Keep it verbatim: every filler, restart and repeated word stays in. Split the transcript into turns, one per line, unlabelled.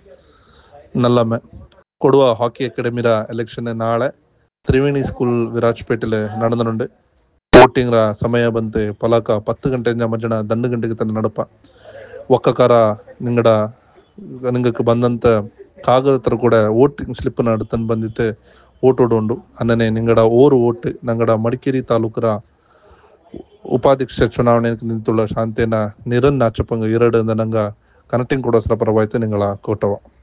ನಲ್ಲಮ್ಮೆ കൊടുവ hockey അക്കാഡമിയുടെ എലക്ഷന് നാളെ ത്രിവേണി സ്കൂൾ വിരാജ്പേട്ടിൽ നടന്നുണ്ട്. ವೋಟಿಂಗ್ ಸಮಯ ಬಂತು ಪಲಕ ಪತ್ತು ಗಂಟೆಯಿಂದ ಮಧ್ಯಾಹ್ನ ದಂಡು ಗಂಟೆಗೆ ತನ್ನ ನಡಪ ಒಕ್ಕಕಾರ ನಿಂಗಡ ನಿಂಗಕ್ಕೆ ಬಂದಂತ ಕಾಗದ ತರ ಕೂಡ ವೋಟಿಂಗ್ ಸ್ಲಿಪ್ ನಡುತ್ತನ್ ಬಂದಿತ್ತು ವೋಟ್ ಓಡುಂಡು ಅನ್ನನೆ ನಿಂಗಡ ಓರು ವೋಟ್ ನಂಗಡ ಮಡಿಕೇರಿ ತಾಲೂಕರ ಉಪಾಧ್ಯಕ್ಷ ಚುನಾವಣೆ ನಿಂತುಳ್ಳ ಶಾಂತಿಯನ್ನ ನಿರನ್ ನಾಚಪಂಗ ಎರಡು ನಂಗ ಕನೆಕ್ಟಿಂಗ್ ಕೊಡೋಸ್ರ ಪರವಾಯ್ತು ನಿಂಗಳ ಕೋಟವ.